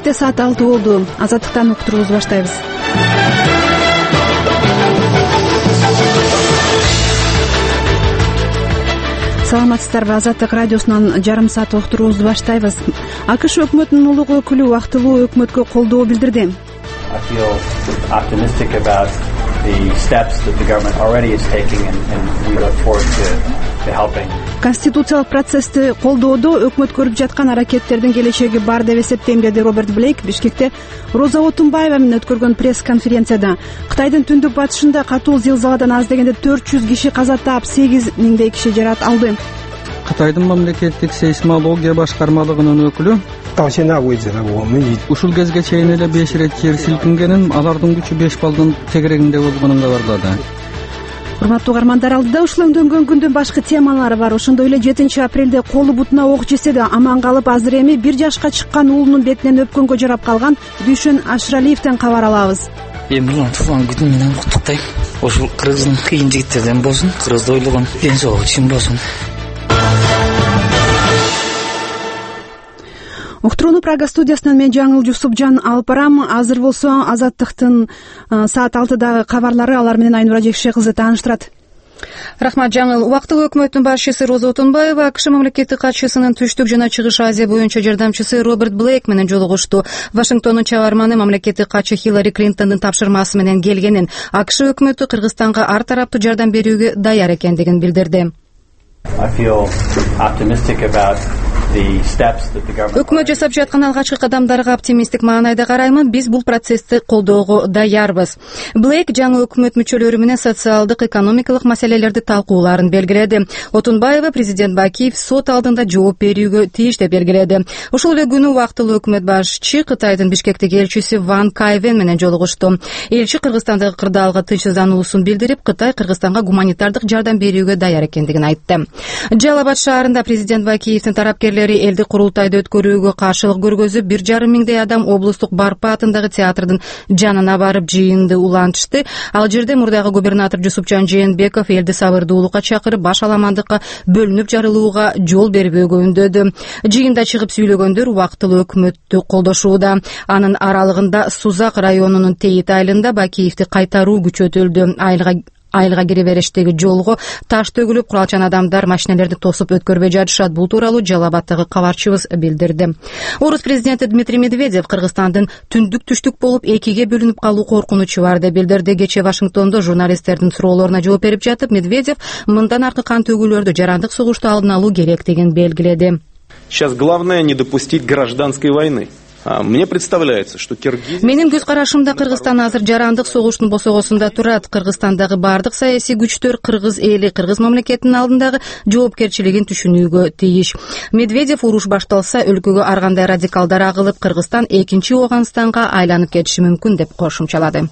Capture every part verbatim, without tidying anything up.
кечте саат алты болду. Азаттыктан уктуруубузду баштайбыз. Саламатсыздарбы? Азаттык радиосунан жарым саат уктуруубузду баштайбыз. АКШ өкмөтүнүн улугу өкүлү убактылуу өкмөткө колдоо билдирди. Конституциялык процессти колдоодо өкмөт көрүп жаткан аракеттердин келечеги бар деп эсептейм, деди Роберт Блейк Бишкекте Роза Отунбаева менен өткөргөн пресс-конференцияда. Кытайдын түндүк батышында катуу зилзаладан аз дегенде төрт жүз киши каза таап, сегиз миңдей киши жаракат алды. Кытайдын мамлекеттик сейсмология башкармалыгынын өкүлү ушул кезге чейин эле беш ирет жер силкингенин, алардын күчү беш балдын тегерегинде болгонун кабарлады. Урматтуу угармандар, алдыда ушул өңдөнгөн күндүн башкы темалары бар. Ошондой эле жетинчи апрелде колу бутуна ок жесе да аман калып, азыр эми бир жашка чыккан уулунун бетинен өпкөнгө жарап калган Дүйшөн Ашыралиевден кабар алабыз. Эми улам туган күнү менен куттуктайм. Ушул кыргыздын кыйын жигиттерден болсун, кыргызды ойлогон ден соолук үчүн болсун. Уктурууну Прага студиясынан мен Жаңыл Жусупжан алып барам. Азыр болсо Азаттыктын саат алтыдагы кабарлары, алар менен Айнура Жекше кызы тааныштырат. Рахмат, Жаңыл. Убактылуу өкмөттүн башчысы Роза Отунбаева АКШ мамлекеттик катчысынын Түштүк жана Чыгыш Азия боюнча жардамчысы Роберт Блейк менен жолугушту. Вашингтондун чыгарманы мамлекеттик катчы Хиллари Клинтондун тапшырмасы менен келгенин, АКШ өкмөтү Кыргызстанга ар тараптуу жардам берүүгө даяр экендигин билдирди. Өкмөт жасап жаткан алгачкы кадамдарга оптимисттик маанайда караймын. Биз бул процессти колдоого даярбыз. Блейк жаңы өкмөт мүчөлөрү менен социалдык, экономикалык маселелерди талкууларын белгиледи. Отунбаева президент Бакиев сот алдында жооп берүүгө тийиш деп белгиледи. Ушул эле күнү убактылуу өкмөт башчы Кытайдын Бишкектеги элчиси Ван Кайвен менен жолугушту. Элчи Кыргызстандагы кырдаалга тынчсыздануусун билдирип, Кытай Кыргызстанга гуманитардык жардам берүүгө даяр экендигин айтты. Жалал Абад шаарында президент Бакиевдин тарапкерлери элди курултайды өткөрүүгө каршылык көргөзүп, бир жарым миңдей адам облустук Барпа атындагы театрдын жанына барып жыйынды улантышты. Ал жерде мурдагы губернатор Жусупжан Жээнбеков элди сабырдуулукка чакырып, баш аламандыкка бөлүнүп жарылууга жол бербөөгө үндөдү. Жыйында чыгып сүйлөгөндөр убактылуу өкмөттү колдошууда. Анын аралыгында Сузак районунун Тейит айылында Бакиевди кайтаруу күчөтүлдү. Айылга Айылга кире бериштеги жолго таш төгүлүп, куралчан адамдар машинелерди тосуп өткөрбөй жатышат. Бул тууралуу Жалал Абадтагы кабарчыбыз билдирди. Орус президенти Дмитрий Медведев Кыргызстандын түндүк-түштүк болуп экиге бөлүнүп калуу коркунучу бар деп билдирди. Кечээ Вашингтондо журналисттердин суроолоруна жооп берип жатып, Медведев мындан аркы кан төгүүлөрдү, жарандык согушту алдын алуу керектигин белгиледи. Сейчас главное не допустить гражданской войны. Мне представляется, что Киргизия... Менин көз карашымда Кыргызстан азыр жарандык согуштун босогосунда турат. Кыргызстандагы бардык саясий күчтөр кыргыз эли, кыргыз мамлекетинин алдындагы жоопкерчилигин түшүнүүгө тийиш. Медведев уруш башталса, өлкөгө ар кандай радикалдар агылып, Кыргызстан экинчи Оганстанга айланып кетиши мүмкүн деп кошумчалады.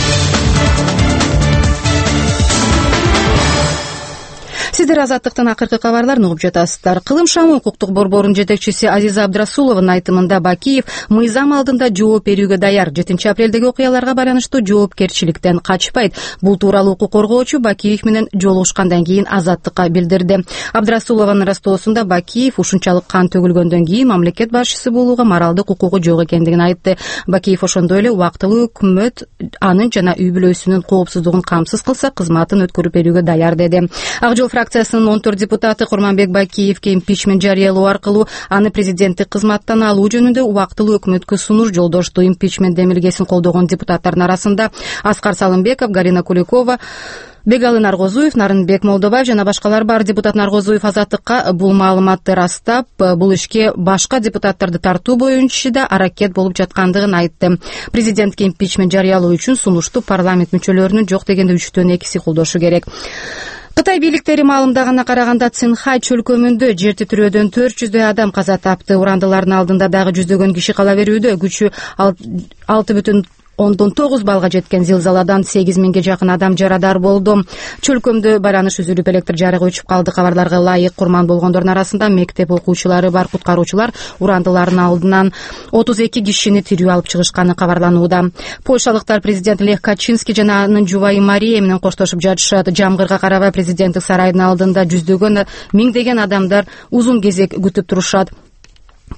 Сиздер Азаттыктын акыркы кабарларын угуп жатасыздар. Кылым шамы укуктук борборунун жетекчиси Азиза Абдрасулованын айтымында Бакиев мыйзам алдында жооп берүүгө даяр. жетинчи апрелдеги окуяларга байланыштуу жоопкерчиликтен качпайт. Бул тууралуу укук коргоочу Бакиев менен жолугушкандан кийин Азаттыкка билдирди. Абдрасулованын растоосунда Бакиев ушунчалык кан төгүлгөндөн кийин мамлекет башчысы болууга моралдык укугу жок экендигин айтты. Бакиев ошондой эле убактылуу өкмөт анын жана үй бүлөсүнүн коопсуздугун камсыз кылса, кызматын өткөрүп берүүгө даяр деди. Ак жол фракциясынын он төрт депутаты Курманбек Бакиевке импичмент жарыялоо аркылуу аны президенттик кызматтан алуу жөнүндө убактылуу өкмөткө сунуш жолдошту. Импичмент демилгесин колдогон депутаттардын арасында Аскар Салымбеков, Галина Куликова, Бегалы Наргозуев, Нарынбек Молдобаев жана башкалар бар. Депутат Наргозуев Азаттыкка бул маалыматты растап, бул ишке башка депутаттарды тартуу боюнча да аракет болуп жаткандыгын айтты. Президентке импичмент жарыялоо үчүн сунушту парламент мүчөлөрүнүн жок дегенде үчтөн экиси колдошу керек. Кытай бийликтери маалымдаганына караганда Цинхай чөлкөмүндө жер титирөөдөн төрт жүздөй адам каза тапты. Урандылардын алдында дагы жүздөгөн киши кала берүүдө. Күчү алты бүтүн ондон тогуз балга жеткен зилзаладан сегиз миңге жакын адам жарадар болду. Чөлкөмдө байланыш үзүлүп, электр жарыгы өчүп калды. Кабарларга ылайык курман болгондордун арасында мектеп окуучулары бар. Куткаруучулар урандылардын алдынан отуз эки кишини тирүү алып чыгышканы кабарланууда. Польшалыктар президент Лех Качинский жана анын жубайы Мария менен коштошуп жатышат. Жамгырга карабай президенттик сарайдын алдында жүздөгөн, миңдеген адамдар узун кезек күтүп турушат.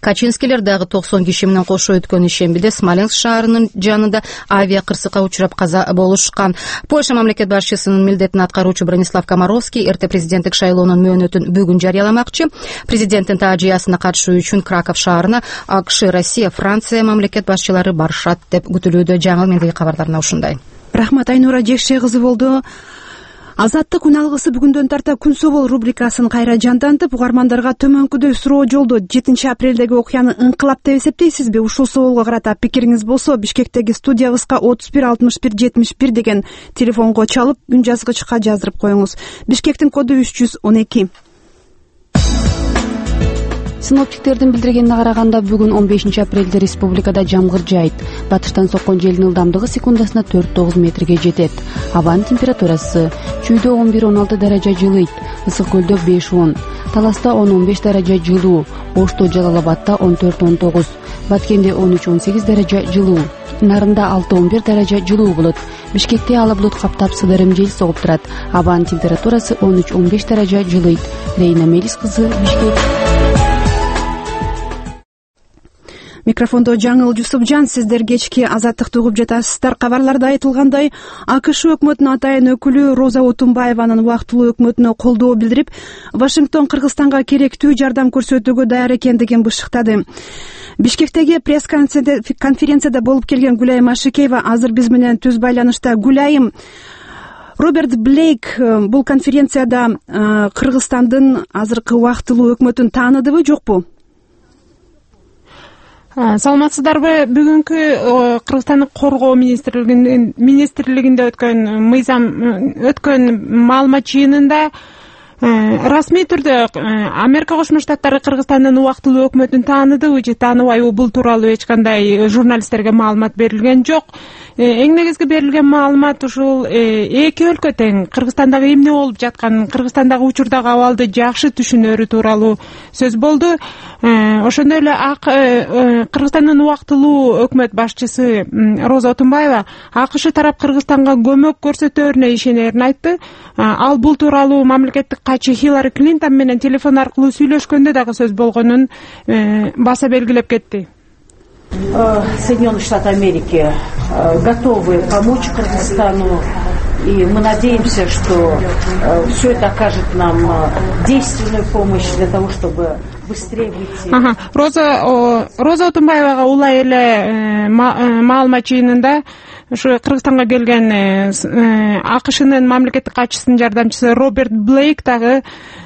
Качинскилер дагы токсон киши менен кошо өткөн ишембиде Смоленск шаарынын жанында авиа кырсыкка учурап каза болушкан. Польша мамлекет башчысынын милдетин аткаруучу Бронислав Комаровский эрте президенттик шайлоонун мөөнөтүн бүгүн жарыяламакчы. Президенттин таажыясына катышуу үчүн Краков шаарына АКШ, Россия, Франция мамлекет башчылары барышат деп күтүлүүдө. Жаңы мендеги кабарларына ушундай. Рахмат, Айнура Жекше кызы болду. Азаттык күн алгысы бүгүндөн тарта күн собол рубрикасын кайра жандантып, угармандарга төмөнкүдөй суроо жолдо. жетинчи апрелдеги окуяны ыңкылап деп эсептейсизби? Ушул соолго карата пикириңиз болсо, Бишкектеги студиябызга отуз бир алтымыш бир жетимиш бир деген телефонго чалып, үн жазгычка жаздырып коюңуз. Бишкектин коду үч жүз он эки. Синоптиктердин билдиргенине караганда, бүгүн он бешинчи апрелде республикада жамгыр жаайт. Батыштан соккон желдин ылдамдыгы секундасына төрт тогуз метрге жетет. Абанын температурасы: Чүйдө он бир он алты даража жылыйт, Ысык көлдө беш он, Таласта он он беш даража жылуу, Ошто, Жалал Абадта он төрт он тогуз, Баткенде он үч он сегиз даража жылуу, Нарында алты он бир даража жылуу болот. Бишкекте ала булут каптап сыдырым жел согуп турат. Абанын температурасы он үч он беш даража жылыйт. Рейна Мелис кызы, Бишкек. Микрофондо Жаңыл Жусупжан. Сиздер кечки Азаттыкты угуп жатасыздар. Кабарларда айтылгандай, АКШ өкмөтүнүн атайын өкүлү Роза Отунбаеванын убактылуу өкмөтүнө колдоо билдирип, Вашингтон Кыргызстанга керектүү жардам көрсөтүүгө даяр экендигин бышыктады. Бишкектеги пресс-конференцияда болуп келген Гүлайым Ашыкеева азыр биз менен түз байланышта. Гүлайым, Роберт Блейк бул конференцияда Кыргызстандын азыркы убактылуу өкмөтүн тааныдыбы, жокпу? Саламатсыздарбы? Бүгүнкү Кыргызстандын коргоо министрлигинин министрлигинде өткөн мыйзам өткөн маалымат жыйынында расмий түрдө Америка Кошмо Штаттары Кыргызстандын убактылуу өкмөтүн тааныдыбы же тааныбайбы, бул тууралуу эч кандай журналисттерге маалымат берилген жок. Эң негизги берилген маалымат ушул эки өлкө тең Кыргызстандагы эмне болуп жатканын, Кыргызстандагы учурдагы абалды жакшы түшүнөрү тууралуу сөз болду. Ошондой эле Кыргызстандын убактылуу өкмөт башчысы Роза Отунбаева АКШ тарап Кыргызстанга көмөк көрсөтөөрүнө ишенерин айтты. Ал бул тууралуу мамлекеттик катчы Хиллари Клинтон менен телефон аркылуу сүйлөшкөндө дагы сөз болгонун баса белгилеп кетти. Соединенные Штаты Америки готовы помочь Кыргызстану, и мы надеемся, что все это окажет нам действенную помощь для того, чтобы быстрее выйти. Ага. Роза Роза Отунбаевага улай эле маалымат жыйынында ушу Кыргызстанга келген АКШнын мамлекеттик катчысынын жардамчысы Роберт Блейк дагы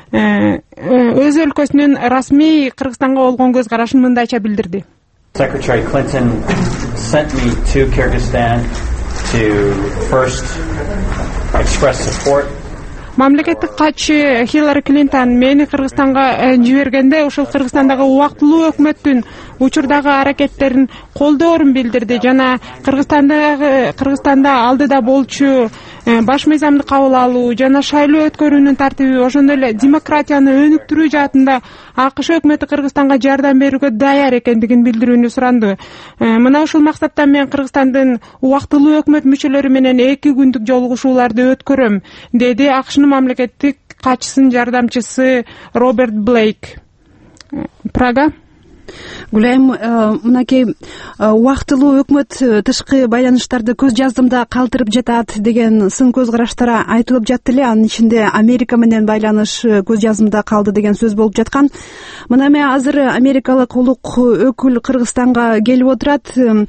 өз өлкөсүнүн расмий Кыргызстанга болгон көз карашын мындайча билдирди. Secretary Clinton sent me to Kyrgyzstan to first express support. Мамлекеттик катчы Хиллари Клинтон мени Кыргызстанга жибергенде ушул Кыргызстандагы убактылуу өкмөттүн учурдагы аракеттерин колдоорун билдирди жана Кыргызстандагы Кыргызстанда алдыда болчу баш мыйзамды кабыл алуу жана шайлоо өткөрүүнүн тартиби, ошондой эле демократияны өнүктүрүү жаатында АКШ өкмөтү Кыргызстанга жардам берүүгө даяр экендигин билдирүүнү суранды. Мына ушул максатта мен Кыргызстандын убактылуу өкмөт мүчөлөрү менен эки күндүк жолугушууларды өткөрөм, деди АКШнын мамлекеттик катчысынын жардамчысы Роберт Блейк. Прага. Гүлайым, мынакей убактылуу өкмөт тышкы байланыштарды көз жаздымда калтырып жатат деген сын көз караштар айтылып жатты эле. Анын ичинде Америка менен байланыш көз жаздымда калды деген сөз болуп жаткан. Мына эми азыр америкалык улук өкүл Кыргызстанга келип отурат.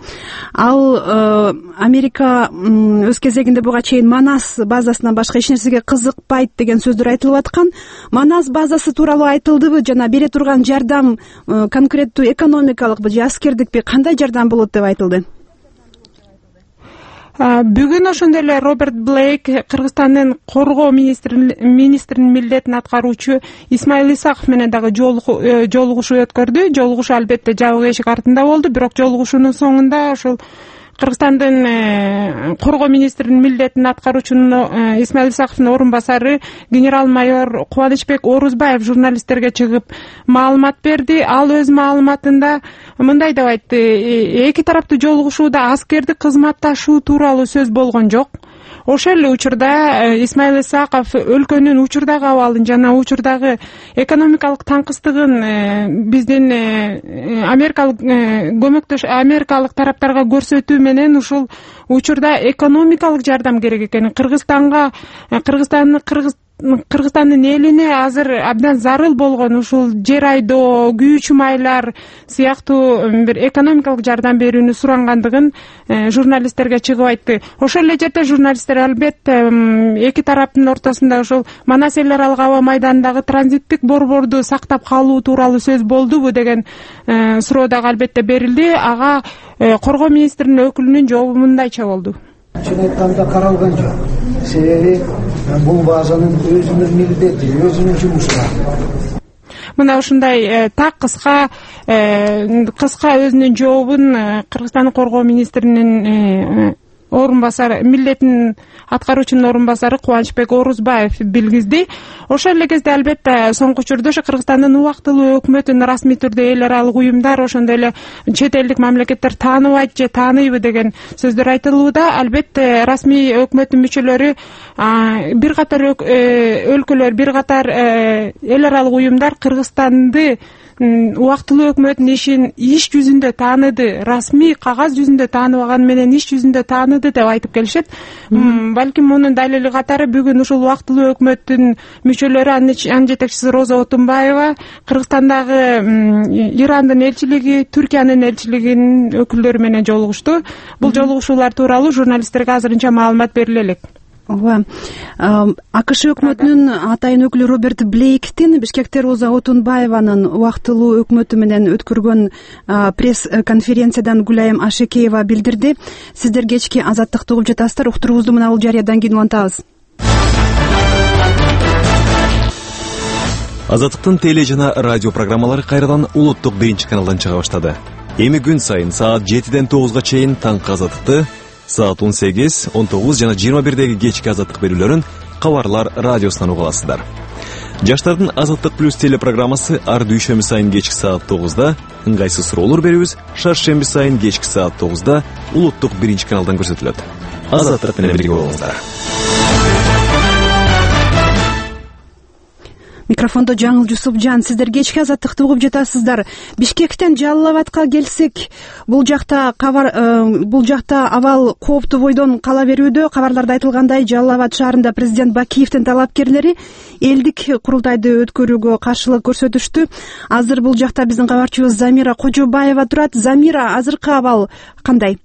Ал Америка өз кезегинде буга чейин Манас базасынан башка эч нерсеге кызыкпайт деген сөздөр айтылып аткан. Манас базасы тууралуу айтылдыбы жана бере турган жардам конкрет экономикалыкпы же аскердикпи, кандай жардам болот деп айтылды? Бүгүн ошондой эле Роберт Блейк Кыргызстандын коргоо министринин милдетин аткаруучу Исмаил Исаков менен дагы жолугушуу өткөрдү. Жолугушуу албетте жабык эшик артында болду, бирок жолугушуунун соңунда ошол Кыргызстандын коргоо министринин милдетин аткаруучунун Исмаил Исаковдун орун басары генерал-майор Кубанычбек Орузбаев журналисттерге чыгып маалымат берди. Ал өз маалыматында мындай деп айтты: эки тараптуу жолугушууда аскердик кызматташуу тууралуу сөз болгон жок. ошол эле учурда Исмаил Исаков өлкөнүн учурдагы абалын жана учурдагы экономикалык таңкыстыгын биздин америкалык көмөктөш америкалык тараптарга көрсөтүү менен ушул учурда экономикалык жардам керек экенин, Кыргызстанга Кыргызстандын Кыргыз Кыргызстандын элине азыр абдан зарыл болгон ушул жер айдоо, күйүүчү майлар сыяктуу бир экономикалык жардам берүүнү сурангандыгын журналисттерге чыгып айтты. Ошол эле жерде журналисттер албетте эки тараптын ортосунда ушул Манас эл аралык аба майданындагы транзиттик борборду сактап калуу тууралуу сөз болдубу деген суроо дагы албетте берилди. Ага коргоо министринин өкүлүнүн жообу мындайча болду. Чын айтканда каралган жок. Себеби бул базанын өзүнүн милдети, өзүнүн жумушу. Мына ушундай так кыска кыска өзүнүн жообун Кыргызстандын коргоо министринин орун басары, милдетин аткаруучунун орун басары Кубанычбек Орузбаев билгизди. Ошол эле кезде албетте соңку учурда ошо Кыргызстандын убактылуу өкмөтүн расмий түрдө эл аралык уюмдар, ошондой эле чет элдик мамлекеттер тааныбайт же тааныйбы деген сөздөр айтылууда. Албетте расмий өкмөттүн мүчөлөрү, бир катар өлкөлөр, бир катар эл аралык уюмдар Кыргызстанды убактылуу өкмөттүн ишин иш жүзүндө тааныды, расмий кагаз жүзүндө тааныбаган менен иш жүзүндө тааныды деп айтып келишет. Балким мунун далили катары бүгүн ушул убактылуу өкмөттүн мүчөлөрү, анын жетекчиси Роза Отунбаева Кыргызстандагы Ирандын элчилиги, Түркиянын элчилигинин өкүлдөрү менен жолугушту. Бул жолугушуулар тууралуу журналисттерге азырынча маалымат бериле элек. Ооба. АКШ өкмөтүнүн атайын өкүлү Роберт Блейктин Бишкекте Роза Отунбаеванын убактылуу өкмөтү менен өткөргөн пресс конференциядан Гүлайым Ашекеева билдирди. Сиздер кечки Азаттыкты угуп жатасыздар. Уктуруубузду мына бул жарыядан кийин улантабыз. Азаттыктын теле жана радио программалары кайрадан улуттук биринчи каналдан чыга баштады. Эми күн сайын саат жетиден тогузга чейин таңкы Азаттыкты, саат он сегиз, он тогуз жана жыйырма бирдеги кечки Азаттык берүүлөрүн Кабарлар радиосунан уга аласыздар. Жаштардын Азаттык плюс телепрограммасы ар дүйшөмбү сайын кечки саат тогузда, ыңгайсыз суроолор берүүбүз шаршемби сайын кечки саат тогузда улуттук биринчи каналдан көрсөтүлөт. Азаттык менен бирге болуңуздар. Микрофондо Жаңыл Жусупжан. Сиздер кечки Азаттыкты угуп жатасыздар. Бишкектен Жалал Абадка келсек, бул жакта кабар бул жакта абал кооптуу бойдон кала берүүдө. Кабарларда айтылгандай, Жалал Абад шаарында президент Бакиевдин талапкерлери элдик курултайды өткөрүүгө каршылык көрсөтүштү. Азыр бул жакта биздин кабарчыбыз Замира Кожобаева турат. Замира, азыркы абал кандай?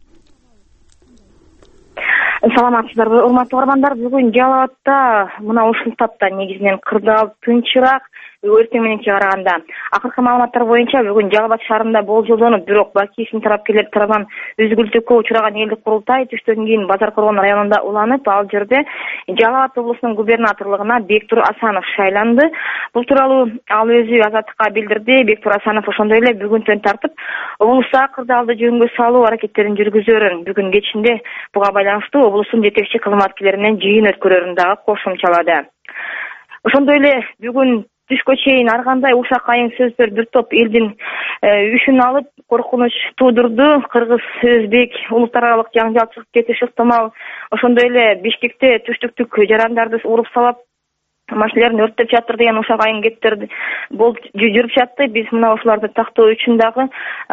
Саламатсыздарбы, урматтуу угармандар. Бүгүн Жалал Абадта мына ушул тапта негизинен кырдаал тынчыраак эртең мененкиге караганда. Акыркы маалыматтар боюнча бүгүн Жалал Абад шаарында болжолдонуп, бирок Бакиевдин талапкерлери тарабынан үзгүлтүккө учураган элдик курултай түштөн кийин Базар Коргон районунда уланып, ал жерде Жалал Абад облусунун губернаторлугуна Бектур Асанов шайланды. Бул тууралуу ал өзү Азаттыкка билдирди. Бектур Асанов ошондой эле бүгүнтөн тартып облуста кырдаалды жөнгө салуу аракеттерин жүргүзөрүн бүгүн кечинде буга байланыштуу облустун жетекчи кызматкерлери менен жыйын өткөрөрүн дагы кошумчалады. Ошондой эле бүгүн түшкө чейин ар кандай ушак айын сөздөр бир топ элдин үшүн алып коркунуч туудурду. Кыргыз, өзбек, улуттар аралык жаңжал чыгып кетиши ыктымал. Ошондой эле Бишкекте түштүктүк жарандарды уруп салып, машиналарын өрттөп жатыр деген ушак айын кептерди болуп жүрүп жатты. Биз мына ошолорду тактоо үчүн дагы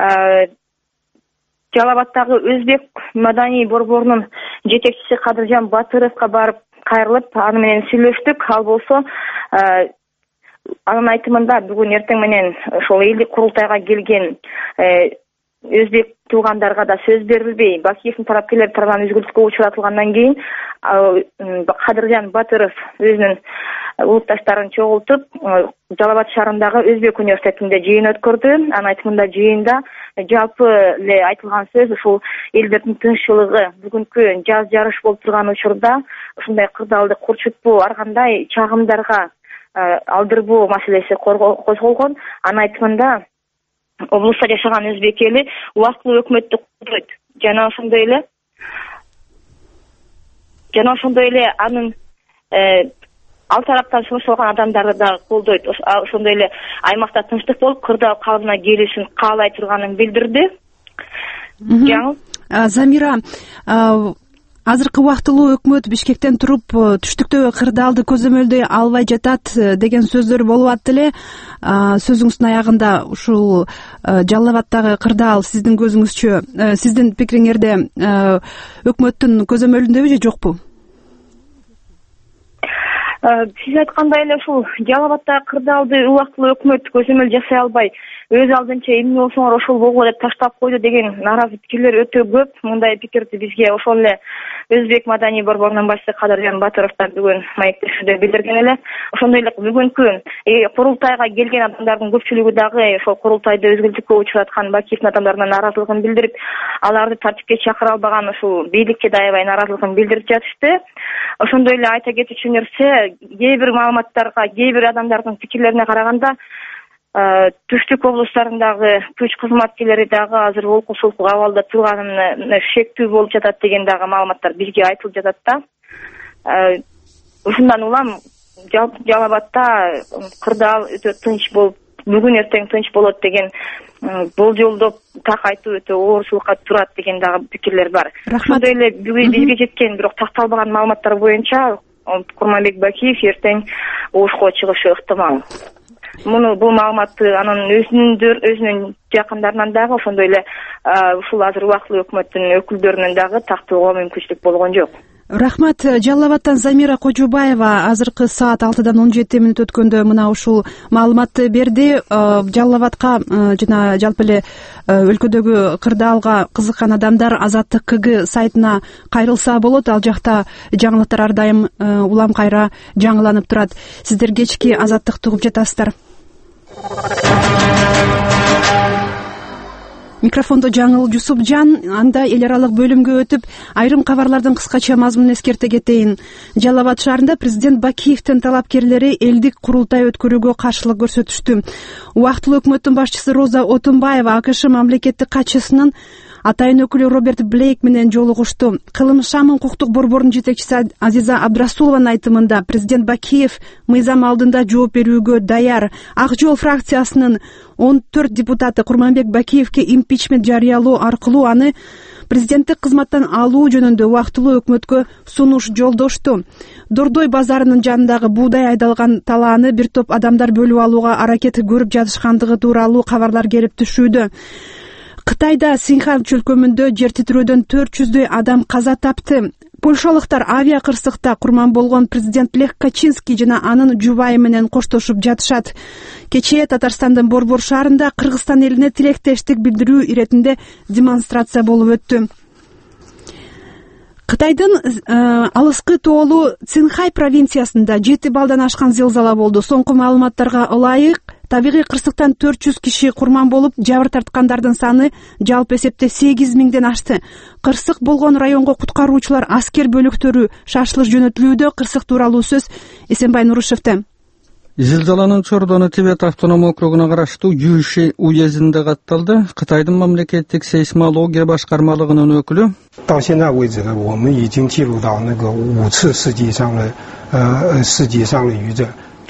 Жалал Абадтагы өзбек маданий борборунун жетекчиси Кадыржан Батыровго барып кайрылып, аны менен сүйлөштүк. Ал болсо анын айтымында бүгүн эртең менен ошол элдик курултайга келген өзбек туугандарга да сөз берилбей, Бакиевдин талапкерлери тарабынан үзгүлтүккө учуратылгандан кийин Кадыржан Батыров өзүнүн улутташтарын чогултуп Жалал Абад шаарындагы Өзбек университетинде жыйын өткөрдү. Анын айтымында жыйында жалпы эле айтылган сөз ушул элдердин тынччылыгы, бүгүнкү жаз жарыш болуп турган учурда ушундай кырдаалды курчутпоо, ар кандай чагымдарга алдырбоо маселеси козголгон. Анын айтымында облуста жашаган өзбек эли убактылуу өкмөттү колдойт жана ошондой эле жана ошондой эле анын ал тараптан сунуш алган адамдарды да колдойт. Ошондой эле аймакта тынчтык болуп, кырдаал калыбына келишин каалай турганын билдирди. Жаңыл Замира, азыркы убактылуу өкмөт Бишкектен туруп түштүктөгү кырдаалды көзөмөлдөй албай жатат деген сөздөр болуп атты эле. Сөзүңүздүн аягында ушул Жалал абаддагы кырдаал сиздин көзүңүзчө, сиздин пикириңерде өкмөттүн көзөмөлүндөбү же жокпу? Сиз айткандай эле ушул Жалал абаддагы кырдаалды убактылуу өкмөт көзөмөл жасай албай өз алдынча эмне болсоңор ошол болгула деп таштап койду деген нааразы пикирлер өтө көп. Мындай пикирди бизге ошол эле Өзбек маданий борборунун башчысы Кадыржан Батыров да бүгүн маектешүүдө билдирген эле. Ошондой эле бүгүнкү курултайга келген адамдардын көпчүлүгү дагы ошол курултайда өзгүлтүккө учураткан Бакиевдин адамдарына нааразылыгын билдирип, аларды тартипке чакыра албаган ушул бийликке да аябай нааразылыгын билдирип жатышты. Ошондой эле айта кетүүчү нерсе, кээ бир маалыматтарга, кээ бир адамдардын пикирлерине караганда түштүк облустарындагы күч кызматкерлери дагы азыр олку солку абалда турганына шектүү болуп жатат деген дагы маалыматтар бизге айтылып жатат да. Ушундан улам Жалал абадда кырдаал өтө тынч болуп, бүгүн эртең тынч болот деген болжолдоп так айтуу өтө оорчулукка турат деген дагы пикирлер бар. Ошондой эле бүгүн бизге жеткен бирок такталбаган маалыматтар боюнча Курманбек Бакиев эртең обушко чыгышы ыктымал. Муну бул маалыматты анын өзүнүн өзүнүн жакындарынан дагы ошондой эле ушул азыр убактылуу өкмөттүн өкүлдөрүнөн дагы тактоого мүмкүнчүлүк болгон жок. Рахмат. Жалал абадтан Замира Кожубаева азыркы саат алтыдан он жети мүнөт өткөндө мына ушул маалыматты берди. Жалал абадка жана жалпы эле өлкөдөгү кырдаалга кызыккан адамдар Азаттык КГ сайтына кайрылса болот. Ал жакта жаңылыктар ар дайым улам кайра жаңыланып турат. Сиздер кечки Азаттыкты угуп жатасыздар. Микрофондо Жаңыл Жусупжан. Анда эл аралык бөлүмгө өтүп, айрым кабарлардын кыскача мазмунун эскерте кетейин. Жалал абад шаарында президент Бакиевдин талапкерлери элдик курултай өткөрүүгө каршылык көрсөтүштү. Убактылуу өкмөттүн башчысы Роза Отунбаева АКШ мамлекеттик катчысынын атайын өкүлү Роберт Блейк менен жолугушту. Кылым Шамын укуктук борборунун жетекчиси Азиза Абдрасулованын айтымында президент Бакиев мыйзам алдында жооп берүүгө даяр. Ак жол фракциясынын он төрт депутаты Курманбек Бакиевке импичмент жарыялоо аркылуу аны президенттик кызматтан алуу жөнүндө убактылуу өкмөткө сунуш жолдошту. Дордой базарынын жанындагы буудай айдалган талааны бир топ адамдар бөлүп алууга аракет көрүп жатышкандыгы тууралуу кабарлар келип түшүүдө. Кытайда Синхан чөлкөмүндө жер титирөөдөн төрт жүздөй адам каза тапты. Польшалыктар авиа кырсыкта курман болгон президент Лех Качинский жана анын жубайы менен коштошуп жатышат. Кечээ Татарстандын Борбор шаарында Кыргызстан элине тилектештик билдирүү иретинде демонстрация болуп өттү. Кытайдын алыскы тоолу Цинхай провинциясында жети балдан ашкан зилзала болду. Соңку маалыматтарга ылайык табигый кырсыктан төрт жүз киши курман болуп, жабыр тарткандардын саны жалпы эсепте сегиз миңден ашты. Кырсык болгон районго куткаруучулар аскер бөлүктөрү шашылыш жөнөтүлүүдө. Кырсык тууралуу сөз Эсенбай Нурушевден. Зилзаланын чордону Тибет автоном округуна караштуу Юйши уездинде катталды. Кытайдын мамлекеттик сейсмология башкармалыгынын өкүлү 到现在为止呢，我们已经记录到那个五次世界上的呃世界上的余震。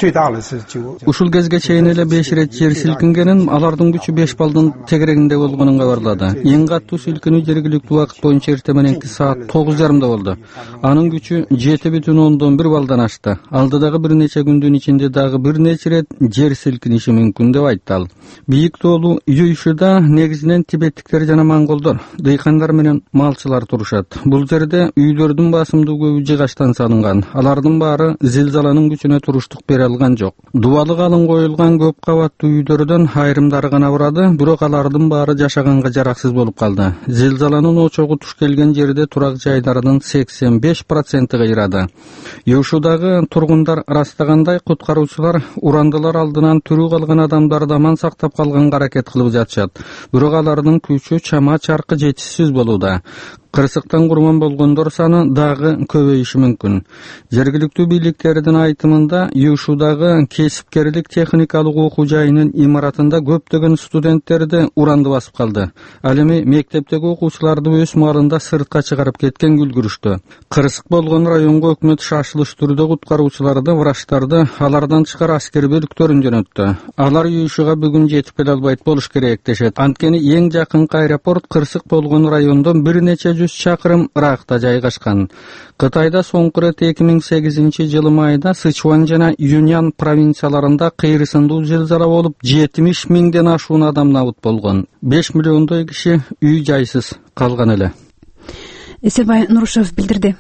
Ушул кезге чейин эле беш ирет жер силкингенин, алардын күчү беш балдын тегерегинде болгонун кабарлады. Эң катуу силкинүү жергиликтүү убакыт боюнча эртең мененки саат тогуз жарымда болду. Анын күчү жети бүтүн ондон бир балдан ашты. Алдыдагы бир нече күндүн ичинде дагы бир нече ирет жер силкиниши мүмкүн деп айтты ал. Бийик тоолуу Юйшуда негизинен тибеттиктер жана монголдор, дыйкандар менен малчылар турушат. Бул жерде үйлөрдүн басымдуу көбү жыгачтан салынган. Алардын баары зилзаланын күчүнө туруштук бере алган жок. Дубалы калың коюлган көп кабаттуу үйлөрдөн айрымдары гана урады, бирок алардын баары жашаганга жараксыз болуп калды. Зилзаланын очогу туш келген жерде турак жайлардын сексен беш проценти кыйрады. Юшудагы тургундар ырастагандай, куткаруучулар урандылар алдынан түрү калган адамдарды аман сактап калганга аракет кылып жатышат. Бирок алардын күчү чама чаркы жетишсиз болууда. Кырсыктан курман болгондор саны дагы көбөйүшү мүмкүн. Жергиликтүү бийликтердин айтымында, Юшудагы кесипкерлик техникалык окуу жайынын имаратында көптөгөн студенттерди уранды басып калды. Ал эми мектептеги окуучуларды өз маалында сыртка чыгарып кеткен үлгүрүштү. Кырсык болгон районго өкмөт шашылыш түрдө куткаруучуларды, врачтарды, алардан тышкары аскер бөлүктөрүн жөнөттү. Алар Юшуга бүгүн жетип келе албайт болуш керек дешет. Анткени эң жакынкы аэропорт кырсык болгон райондон бир нече жүз жүз чакырым ыракта жайгашкан. Кытайда соңку рет эки миң сегизинчи жылы майда Сычуан жана Юньян провинцияларында кыйрысындуу зилзала болуп, жетимиш миңден ашуун адам набыт болгон. беш миллиондой киши үй жайсыз калган эле. Эсебай Нурушев билдирди.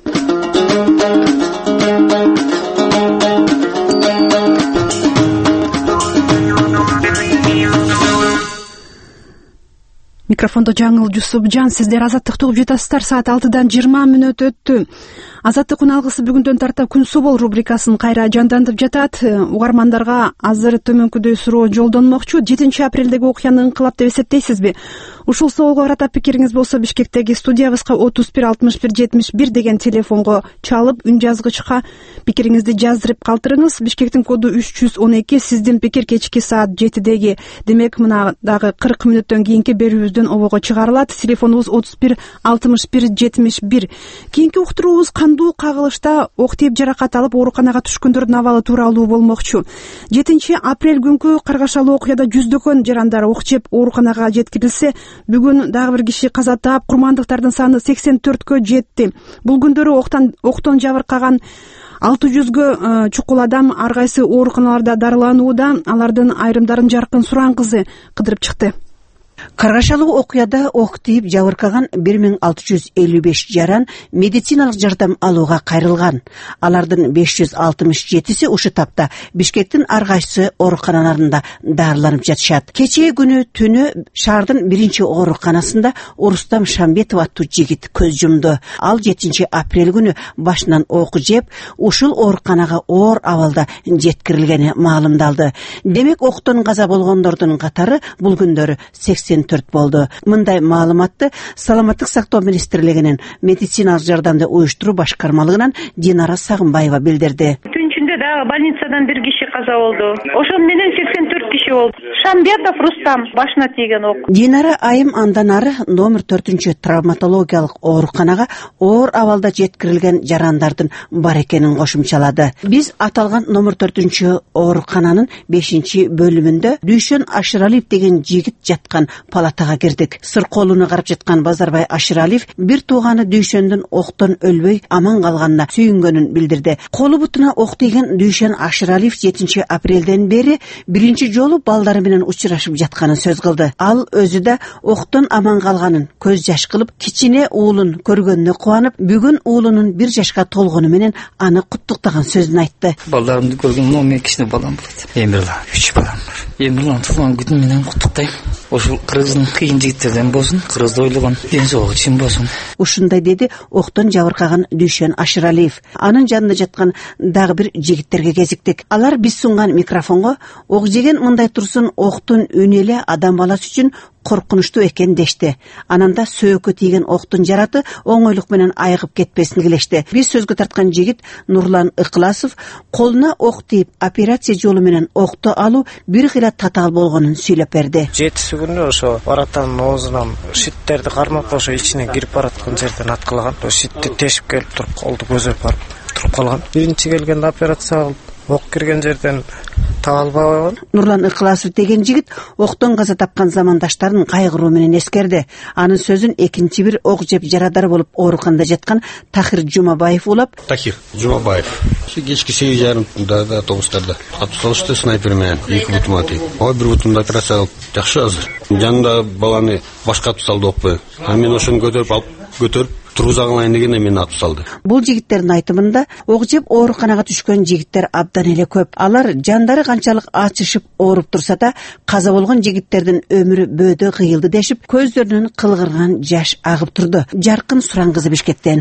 Микрофондо Жаңыл Жусупжан, сиздер Азаттыкты угуп жатасыздар. Саат алтыдан жыйырма мүнөт өттү. Азаттык күн алгысы бүгүндөн тарта күн субол рубрикасын кайра жандандырып жатат. Угармандарга азыр төмөнкүдөй суроо жолдонмокчу. жетинчи апрелдеги окуяны ыңкылап деп эсептейсизби? Ушул соолго карата пикириңиз болсо Бишкектеги студиябызга отуз бир алтымыш бир жетимиш бир деген телефонго чалып, үн жазгычка пикириңизди жаздырып калтырыңыз. Бишкектин коду үч жүз он эки. Сиздин пикир кечки саат жетидеги, демек мына дагы кырк мүнөттөн кийинки берүүбүздөн обого чыгарылат. Телефонубуз отуз бир алтымыш бир жетимиш бир. Кийинки уктуруубуз кандуу кагылышта ок тийип жаракат алып ооруканага түшкөндөрдүн абалы тууралуу болмокчу. жетинчи апрель күнкү каргашалуу окуяда жүздөгөн жарандар ок жеп ооруканага жеткирилсе, бүгүн дагы бир киши каза таап, курмандыктардын саны сексен төрткө жетти. Бул күндөрү октон октон жабыркаган алты жүзгө чукул адам ар кайсы ооруканаларда дарыланууда. Алардын айрымдарын Жаркын Суран кызы кыдырып чыкты. Каргашалуу окуяда ок тийип жабыркаган бир миң алты жүз элүү беш жаран медициналык жардам алууга кайрылган. Алардын беш жүз алтымыш жетиси ушу тапта Бишкектин ар кайсы ооруканаларында дарыланып жатышат. Кечээ күнү түнү шаардын биринчи ооруканасында Урустам Шамбетов аттуу жигит көз жумду. Ал жетинчи апрель күнү башынан ок жеп, ушул ооруканага оор абалда жеткирилгени маалымдалды. Демек октон каза болгондордун катары бул күндөрү сексен төрт болду. Мындай маалыматты Саламаттык сактоо министрлигинин медициналык жардамды уюштуруу башкармалыгынан Динара Сагынбаева билдирди. Түнчүндө дагы больницадан бир киши каза болду. Ошол менен сексен төрт киши болду. Шамбетов Рустам башына тийген ок. Динара айым андан ары номер төртүнчү травматологиялык ооруканага оор абалда жеткирилген жарандардын бар экенин кошумчалады. Биз аталган номер төртүнчү оорукананын бешинчи бөлүмүндө Дүйшөн Ашыралиев деген жигит жаткан палатага кирдик. Сыр колуну карап жаткан Базарбай Ашыралиев бир тууганы Дүйшөндүн октон өлбөй аман калганына сүйүнгөнүн билдирди. Колу бутуна ок тийген Дүйшөн Ашыралиев жетинчи апрелден бери биринчи жолу балдары менен учурашып жатканын сөз кылды. Ал өзү да октон аман калганын көз жаш кылып, кичине уулун көргөнүнө кубанып, бүгүн уулунун бир жашка толгону менен аны куттуктаган сөзүн айтты. Балдарымды көргөн он эки кичине балам болот. Эмирла үч балам бар. Эмирлан туулган күнү менен куттуктайм. Ошол кыргыздын кыйын жигиттерден болсун, кыргызды ойлогон ден соолук үчүн болсун. Ушундай деди октон жабыркаган Дүйшөн Ашыралиев. Анын жанында жаткан дагы бир жигиттерге кезиктик. Алар биз сунган микрофонго ок жеген мындай турсун, октун үнү эле адам баласы үчүн коркунучтуу экен дешти. Ананда сөөгө тийген октун жараты оңойлук менен айыгып кетпесин килешти. Биз сөзгө тарткан жигит Нурлан Ыкласов колуна ок тийип операция жолу менен окту алуу бир кыйла татаал болгонун сүйлөп берди. Жетиси күнү ошо баратанын оозунан шиттерди кармап ошо ичине кирип бараткан жерден аткылган. Шитти тешип келип туруп колду көзөп барып туруп калган. Биринчи келгенде операция кылып ок кирген жерден таба албай койгон. Нурлан Ыкласов деген жигит октон каза тапкан замандаштарын кайгыруу менен эскерди. Анын сөзүн экинчи бир ок жеп жарадар болуп ооруканда жаткан Тахир Жумабаев улап. Тахир Жумабаев. Кечки сегиз жарымда да автобустарда атып снайпер менен эки бутума тийип. Ой бир бутумда операция кылып жакшы азыр. Жанында баланы башка атып салды окпой. А мен ошону көтөрүп алып көтөрүп тургузагылайын дегенде мени атып салды. Бул жигиттердин айтымында ок жеп ооруканага түшкөн жигиттер абдан эле көп. Алар жандары канчалык ачышып ооруп турса да, каза болгон жигиттердин өмүрү бөөдө кыйылды дешип, көздөрүнөн кылгырган жаш агып турду. Жаркын Суран кызы Бишкектен.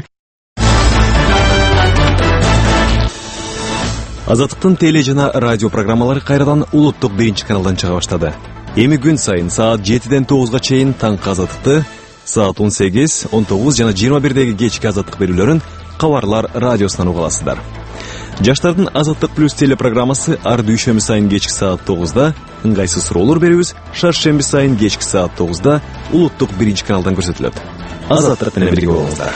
Азаттыктын теле жана радио программалары кайрадан улуттук биринчи каналдан чыга баштады. Эми күн сайын саат жетиден тогузга чейин таңкы Азаттыкты, саат он сегиз, он тогуз жана жыйырма бирдеги кечки Азаттык берүүлөрүн Кабарлар радиосунан уга аласыздар. Жаштардын Азаттык плюс телепрограммасы ар дүйшөмбү сайын кечки саат тогузда, ыңгайсыз суроолор берүүбүз шаршемби сайын кечки саат тогузда улуттук биринчи каналдан көрсөтүлөт. Азаттык менен бирге болуңуздар.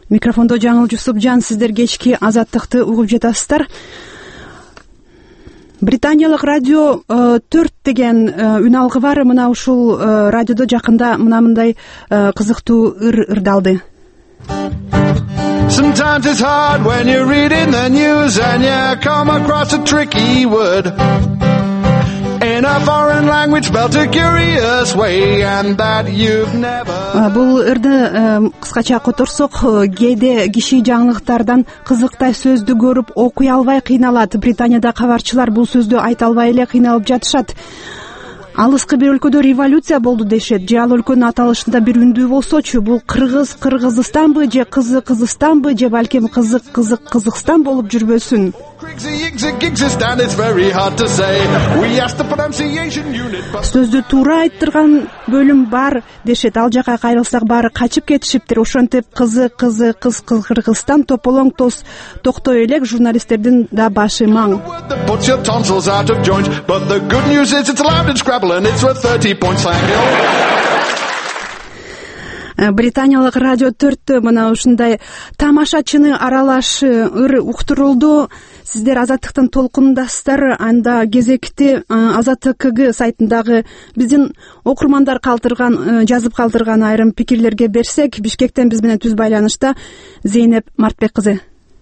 Микрофондо Жаңыл Жусупжан, сиздер кечки Азаттыкты угуп жатасыздар. британиялык радио төрт деген үн алгы бар. Мына ушул радиодо жакында мына мындай кызыктуу ыр ырдалды. Sometimes it's hard when you're reading the news and you come across a tricky word in a foreign language spelled a curious way and that you've never. Бул ырды кыскача которсок, кээде киши жаңылыктардан кызыктай сөздү көрүп окуй албай кыйналат. Британияда кабарчылар бул сөздү айта албай эле кыйналып жатышат. Алыскы бир өлкөдө революция болду дешет. Же ал өлкөнүн аталышында бир үндүү болсочу, бул Кыргыз Кыргызстанбы, же Кызы Кызыстанбы, же балким Кызык Кызык Кызыкстан болуп жүрбөсүн. Сөздү туура айттырган бөлүм бар дешет. Ал жака кайрылсак баары качып кетишиптир. Ошентип Кызы Кызы Кыз Кыргызстан тополоң тос токтой элек журналисттердин да башы маң. Британиялык радио төрттө мына ушундай тамашачыны аралашы ыр уктурулду. Сиздер Азаттыктын толкунундасыздар. Анда кезекти Азаттык КГ сайтындагы биздин окурмандар калтырган, жазып калтырган айрым пикирлерге берсек, Бишкектен биз менен түз байланышта Зейнеп Мартбек кызы.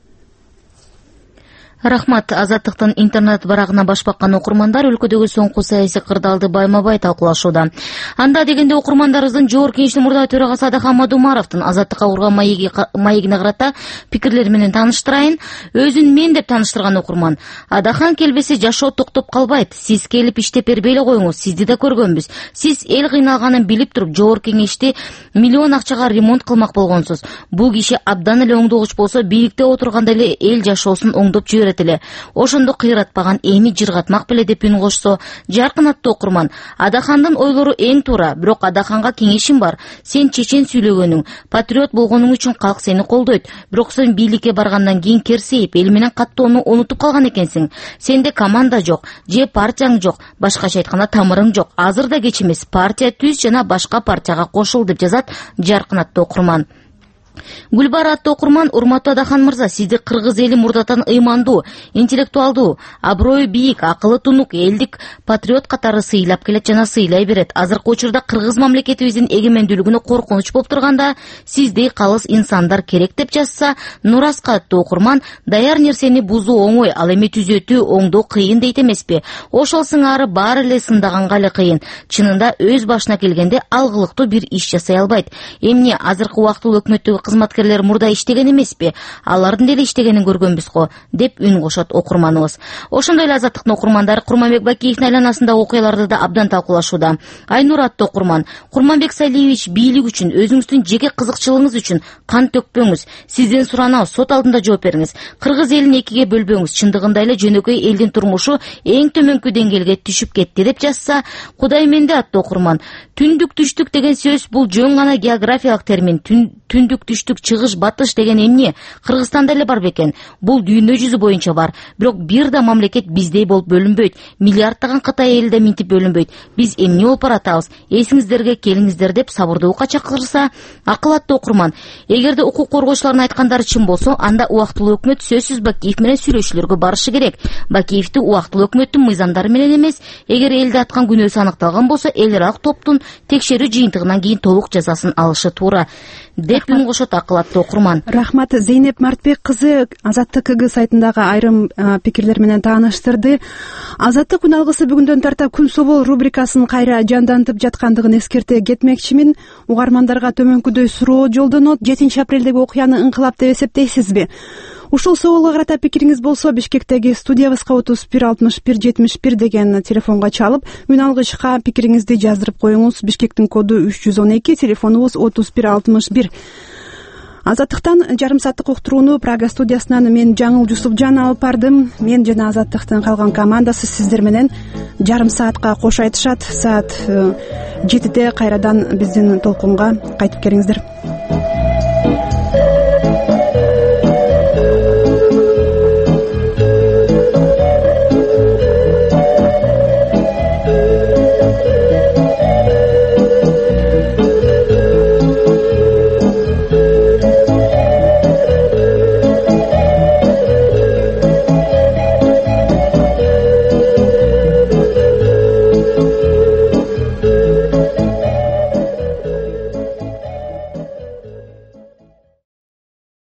Рахмат. Азаттыктын интернет барагына баш баккан окурмандар өлкөдөгү соңку саясий кырдаалды байма-бай талкуулашууда. Анда дегенде окурмандарыбыздын Жогорку Кеңештин мурдагы төрагасы Адахан Мадумаровдун Азаттыкка курган маегине карата пикирлери менен тааныштырайын. Өзүн мен деп тааныштырган окурман: Адахан келбесе жашоо токтоп калбайт. Сиз келип иштеп бербей эле коюңуз. Сизди да көргөнбүз. Сиз эл кыйналганын билип туруп Жогорку Кеңешти миллион акчага ремонт кылмак болгонсуз. Бул киши абдан эле оңдогуч болсо, бийликте отурганда эле эл жашоосун оңдоп жиберет. Ошондо кыйратпаган эми жыргатмак беле деп үн кошсо, жаркын аттуу окурман: Адахандын ойлору эң туура, бирок Адаханга кеңешим бар. Сен чечен сүйлөгөнүң, патриот болгонуң үчүн калк сени колдойт. Бирок сен бийликке баргандан кийин керсейип, эл менен каттоону унутуп калган экенсиң. Сенде команда жок, же партияң жок, башкача айтканда тамырың жок. Азыр да кеч эмес, партия түз жана башка партияга кошул деп жазат жаркын аттуу окурман. Гүлбар аттуу окурман: урматтуу Адахан мырза, сизди кыргыз эли мурдатан ыймандуу, интеллектуалдуу, аброю бийик, акылы тунук, элдик патриот катары сыйлап келет жана сыйлай берет. Азыркы учурда кыргыз мамлекетибиздин эгемендүүлүгүнө коркунуч болуп турганда, сиздей калыс инсандар керек деп жазса, Нураска аттуу окурман: даяр нерсени бузуу оңой, ал эми түзөтүү, оңдоо кыйын дейт эмеспи? Ошол сыңары баары эле сындаганга эле кыйын. Чынында өз башына келгенде алгылыктуу бир иш жасай албайт. Эмне азыркы убактылуу өкмөттөгү кызматкерлер мурда иштеген эмеспи? Алардын деле иштегенин көргөнбүз го, деп үн кошот окурманыбыз. Ошондой эле Азаттыктын окурмандары Курманбек Бакиевдин айланасындагы окуяларды да абдан талкуулашууда. Айнур аттуу окурман: Курманбек Салиевич, бийлик үчүн, өзүңүздүн жеке кызыкчылыгыңыз үчүн кан төкпөңүз. Сизден суранабыз, сот алдында жооп бериңиз. Кыргыз элин экиге бөлбөңүз. Чындыгында эле жөнөкөй элдин турмушу эң төмөнкү деңгээлге түшүп кетти деп жазса, Кудайменде аттуу окурман: түндүк түштүк деген сөз бул жөн гана географиялык термин. Түндүк түштүк, чыгыш, батыш деген эмне? Кыргызстанда эле бар бекен? Бул дүйнө жүзү боюнча бар. Бирок бир да мамлекет биздей болуп бөлүнбөйт. Миллиарддаган Кытай эли да минтип бөлүнбөйт. Биз эмне болуп баратабыз? Эсиңиздерге келиңиздер деп сабырдуулукка чакырса, акыл аттуу окурман: эгерде укук коргоочулардын айткандары чын болсо, анда убактылуу өкмөт сөзсүз Бакиев менен сүйлөшүүлөргө барышы керек. Бакиевди убактылуу өкмөттүн мыйзамдары менен эмес, эгер элди аткан күнөөсү аныкталган болсо, эл аралык топтун текшерүү жыйынтыгынан кийин толук жазасын алышы туура, деп үн кошот акыл аттуу окурман. Рахмат. Зейнеп Мартбек кызы Азаттык КГ сайтындагы айрым пикирлер менен тааныштырды. Азаттык күн алгысы бүгүндөн тарта күн собол рубрикасын кайра жандантып жаткандыгын эскерте кетмекчимин. Угармандарга төмөнкүдөй суроо жолдонот. жетинчи апрелдеги окуяны ыңкылап деп эсептейсизби? Ушул суроого карата пикириңиз болсо, Бишкектеги студиябызга отуз бир алтымыш бир жетимиш бир деген телефонго чалып, үн алгычка пикириңизди жаздырып коюңуз. Бишкектин коду үч жүз он эки, телефонубуз отуз бир алтымыш бир. Азаттыктан жарым сааттык уктурууну Прага студиясынан мен Жаңыл Жусупжан алып бардым. Мен жана Азаттыктын калган командасы сиздер менен жарым саатка кош айтышат. Саат жетиде кайрадан биздин толкунга кайтып келиңиздер.